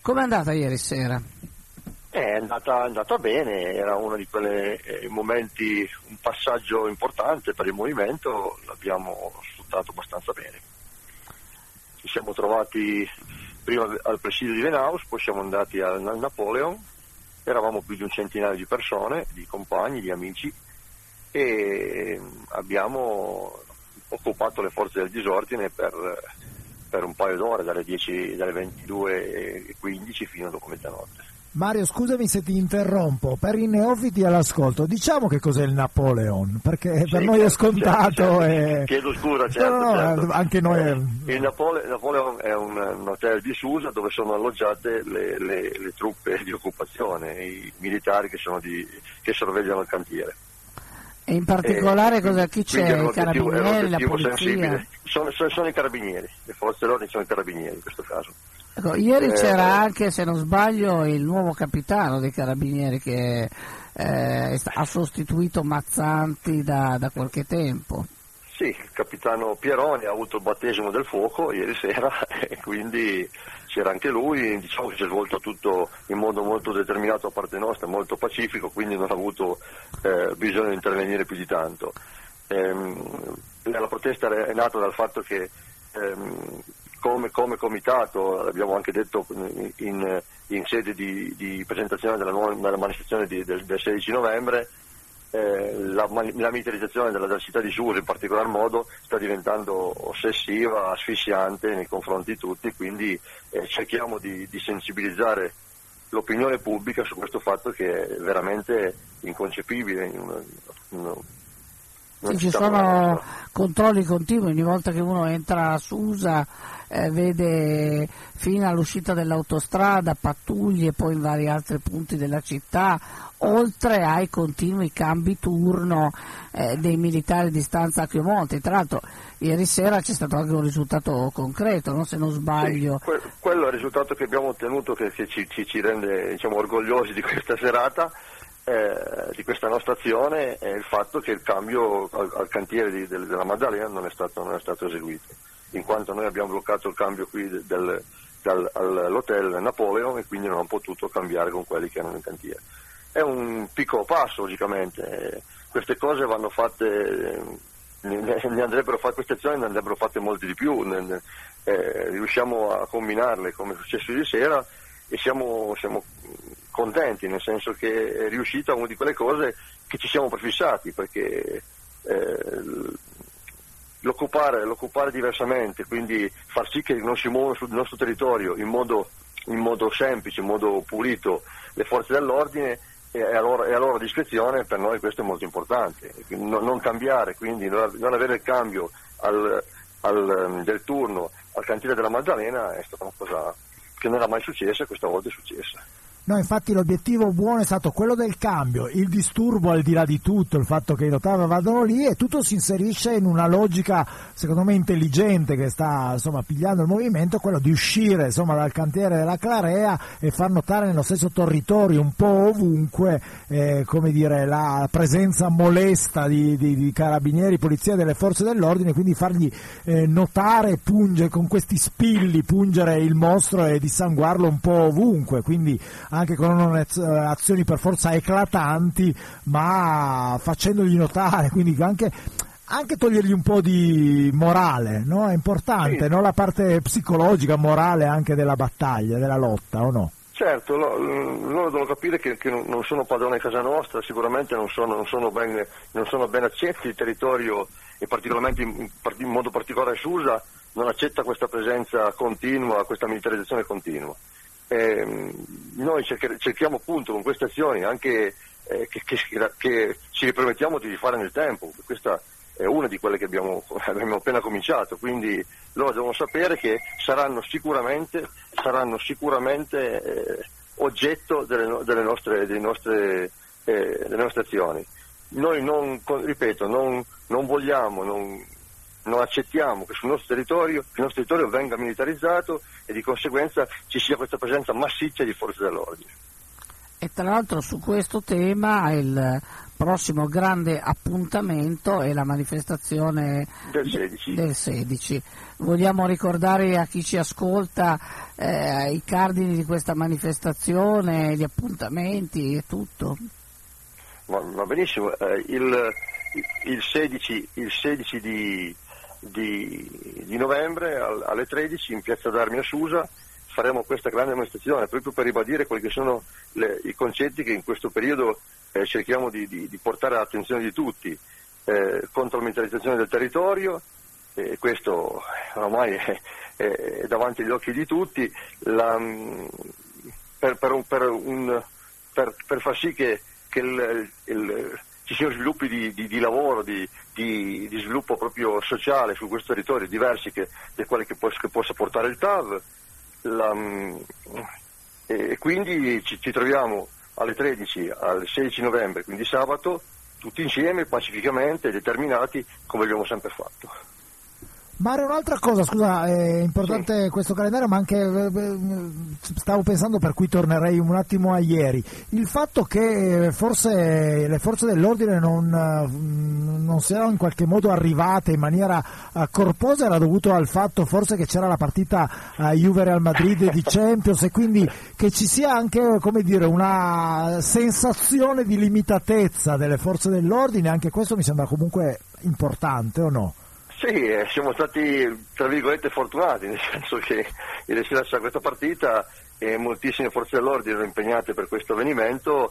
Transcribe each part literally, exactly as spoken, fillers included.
Com'è andata ieri sera? È andata, è andata bene, era uno di quei eh, momenti, un passaggio importante per il movimento, l'abbiamo sfruttato abbastanza bene. Ci siamo trovati prima al presidio di Venaus, poi siamo andati al, al Napoleon, eravamo più di un centinaio di persone, di compagni, di amici, e abbiamo occupato le forze del disordine per, per un paio d'ore, dalle dieci, dalle ventidue e quindici fino a dopo mezzanotte. Mario, scusami se ti interrompo, per i neofiti all'ascolto, diciamo che cos'è il Napoleon, perché Sì, per noi è certo, scontato. certo, e... Chiedo scusa, certo, no, no, certo. Anche noi... Eh, il Napole- Napoleon è un, un hotel di Susa dove sono alloggiate le, le, le truppe di occupazione, i militari che, sono di, che sorvegliano il cantiere. E in particolare eh, cosa, chi c'è? I carabinieri, la polizia? Sono, sono, sono i carabinieri, le forze dell'ordine sono i carabinieri in questo caso. Ecco, ieri eh, c'era anche, se non sbaglio, il nuovo capitano dei carabinieri che eh, ha sostituito Mazzanti da, da qualche tempo. Sì, il capitano Pieroni ha avuto il battesimo del fuoco ieri sera e quindi c'era anche lui, diciamo che si è svolto tutto in modo molto determinato da parte nostra, molto pacifico, quindi non ha avuto eh, bisogno di intervenire più di tanto. Ehm, la protesta è nata dal fatto che ehm, come, come comitato, l'abbiamo anche detto in, in sede di, di presentazione della, nuova, della manifestazione di, del, del sedici novembre, Eh, la, la militarizzazione della, della città di Susa in particolar modo sta diventando ossessiva, asfissiante nei confronti di tutti, quindi eh, cerchiamo di, di sensibilizzare l'opinione pubblica su questo fatto che è veramente inconcepibile. In una, in una, in sì, ci sono controlli continui, ogni volta che uno entra a Susa eh, vede fino all'uscita dell'autostrada pattuglie, poi in vari altri punti della città, oltre ai continui cambi turno eh, dei militari di stanza a Chiomonte. Tra l'altro ieri sera c'è stato anche un risultato concreto, no? Se non sbaglio. Sì, que- quello è il risultato che abbiamo ottenuto, che, che ci, ci, ci rende, diciamo, orgogliosi di questa serata, eh, di questa nostra azione, è il fatto che il cambio al, al cantiere di, del, della Maddalena non è, stato, non è stato eseguito, in quanto noi abbiamo bloccato il cambio qui del, dal, all'hotel Napoleon e quindi non hanno potuto cambiare con quelli che erano in cantiere. È un piccolo passo, logicamente, queste cose vanno fatte, ne andrebbero fatte, queste azioni ne andrebbero fatte molte di più, ne, eh, riusciamo a combinarle come è successo ieri sera e siamo, siamo contenti, nel senso che è riuscita una di quelle cose che ci siamo prefissati, perché eh, l'occupare, l'occupare diversamente, quindi far sì che non si muovano sul nostro territorio in modo, in modo semplice, in modo pulito le forze dell'ordine, e a loro, e a loro discrezione, per noi questo è molto importante, non, non cambiare, quindi non, non avere il cambio al, al, del turno al cantiere della Maddalena è stata una cosa che non era mai successa e questa volta è successa. No, infatti l'obiettivo buono è stato quello del cambio, il disturbo al di là di tutto, il fatto che i Notava vadano lì e tutto si inserisce in una logica secondo me intelligente che sta insomma pigliando il movimento, quello di uscire insomma dal cantiere della Clarea e far notare nello stesso territorio un po' ovunque eh, come dire la presenza molesta di, di, di carabinieri, polizia e delle forze dell'ordine, quindi fargli eh, notare, pungere con questi spilli, pungere il mostro e dissanguarlo un po' ovunque, quindi anche con non azioni per forza eclatanti, ma facendogli notare, quindi anche, anche togliergli un po' di morale, no? È importante, sì. No? La parte psicologica, morale anche della battaglia, della lotta, o no? Certo, lo, loro devono capire che, che non sono padroni a casa nostra, sicuramente non sono, non sono, ben, non sono ben accetti, il territorio, e particolarmente in, in modo particolare Susa, non accetta questa presenza continua, questa militarizzazione continua. Eh, noi cercher- cerchiamo appunto con queste azioni anche eh, che, che, che ci ripromettiamo di fare nel tempo, questa è una di quelle che abbiamo, abbiamo appena cominciato, quindi loro devono sapere che saranno sicuramente, saranno sicuramente eh, oggetto delle, delle, nostre, delle, nostre, eh, delle nostre azioni. Noi non, ripeto, non, non vogliamo, non, non accettiamo che sul nostro territorio, il nostro territorio venga militarizzato e di conseguenza ci sia questa presenza massiccia di forze dell'ordine. E tra l'altro su questo tema il prossimo grande appuntamento è la manifestazione del sedici. Del sedici. Vogliamo ricordare a chi ci ascolta eh, i cardini di questa manifestazione, gli appuntamenti e tutto? Va, va benissimo, eh, il, il sedici, il sedici di, di, di novembre alle tredici in piazza d'Armi a Susa faremo questa grande manifestazione proprio per ribadire quelli che sono le, i concetti che in questo periodo eh, cerchiamo di, di, di portare all'attenzione di tutti, eh, contro la militarizzazione del territorio, e eh, questo ormai è, è davanti agli occhi di tutti, la, per, per, un, per, un, per, per far sì che, che il, il, ci siano sviluppi di, di, di lavoro, di, di, di sviluppo proprio sociale su questo territorio, diversi che, di quelli che, possa, che possa portare il T A V. La, e quindi ci, ci troviamo alle tredici al sedici novembre, quindi sabato, tutti insieme, pacificamente, determinati, come abbiamo sempre fatto. Mario, un'altra cosa, scusa, è importante sì. questo calendario, ma anche eh, stavo pensando, per cui tornerei un attimo a ieri, il fatto che forse le forze dell'ordine non, non siano in qualche modo arrivate in maniera uh, corposa era dovuto al fatto forse che c'era la partita uh, Juve-Real Madrid di Champions, e quindi che ci sia anche, come dire, una sensazione di limitatezza delle forze dell'ordine. Anche questo mi sembra comunque importante, o no? Sì, eh, siamo stati tra virgolette fortunati, nel senso che ieri sera c'è questa partita e moltissime forze dell'ordine erano impegnate per questo avvenimento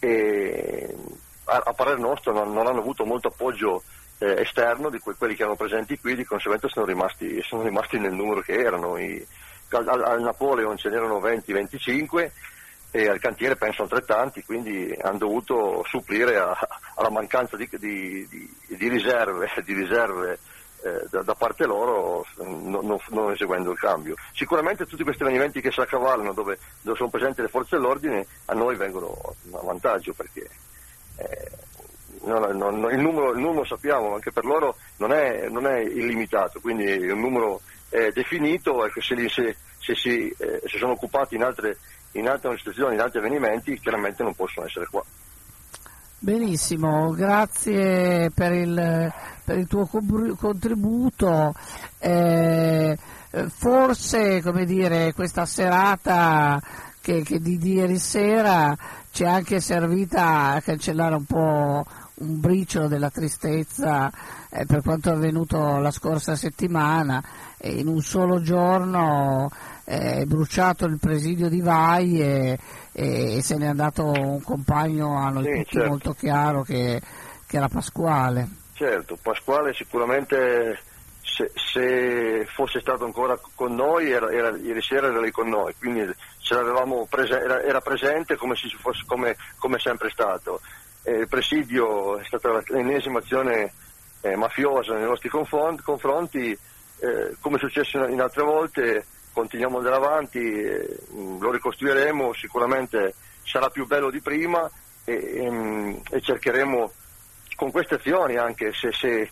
e a, a parer nostro non, non hanno avuto molto appoggio eh, esterno di que- quelli che erano presenti qui, di conseguenza sono rimasti, sono rimasti nel numero che erano. I, al, al Napoleon ce n'erano venti venticinque e al cantiere penso altrettanti, quindi hanno dovuto supplire a, alla mancanza di, di, di, di riserve, di riserve Eh, da, da parte loro, no, no, non eseguendo il cambio. Sicuramente tutti questi avvenimenti che si accavallano dove, dove sono presenti le forze dell'ordine a noi vengono a vantaggio, perché eh, non, non, il, numero, il numero sappiamo, anche per loro non è, non è illimitato, quindi un numero è definito, e che se, li, se, se si eh, se sono occupati in altre, in altre manifestazioni, in altri avvenimenti, chiaramente non possono essere qua. Benissimo, grazie per il, per il tuo contributo. Eh, forse, come dire, questa serata che, che di, di ieri sera ci è anche servita a cancellare un po' un briciolo della tristezza eh, per quanto è avvenuto la scorsa settimana. E in un solo giorno è eh, bruciato il presidio di Vai e, e se n'è andato un compagno a noi sì, tutti certo. molto chiaro che, che era Pasquale. Certo, Pasquale sicuramente, se, se fosse stato ancora con noi, era, era, ieri sera era lì con noi, quindi ce l'avevamo prese, era, era presente come se fosse come, come sempre stato. Eh, il presidio è stata l'ennesima azione eh, mafiosa nei nostri confronti, confronti eh, come è successo in altre volte. Continuiamo ad andare avanti, eh, lo ricostruiremo, sicuramente sarà più bello di prima e, e, e cercheremo con queste azioni, anche se, se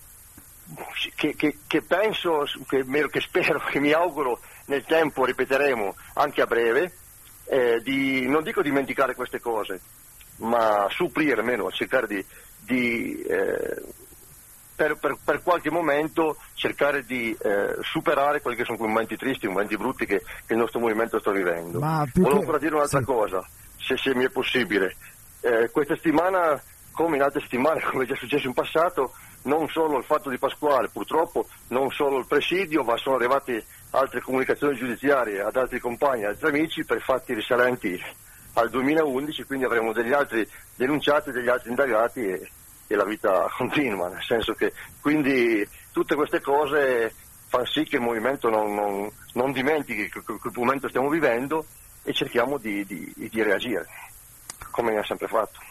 che, che, che penso, che, che spero, che mi auguro nel tempo ripeteremo anche a breve, eh, di, non dico dimenticare queste cose, ma supplire, almeno cercare di, di eh, Per, per, per qualche momento cercare di eh, superare quelli che sono quei momenti tristi, momenti brutti che, che il nostro movimento sta vivendo. Volevo che... ancora dire un'altra sì. cosa, se, se mi è possibile. Eh, questa settimana, come in altre settimane, come è già successo in passato, non solo il fatto di Pasquale, purtroppo, non solo il presidio, ma sono arrivate altre comunicazioni giudiziarie ad altri compagni, ad altri amici, per fatti risalenti al duemilaundici, quindi avremo degli altri denunciati, degli altri indagati e e la vita continua, nel senso che quindi tutte queste cose fanno sì che il movimento non, non, non dimentichi che quel momento stiamo vivendo e cerchiamo di, di, di reagire come ha sempre fatto.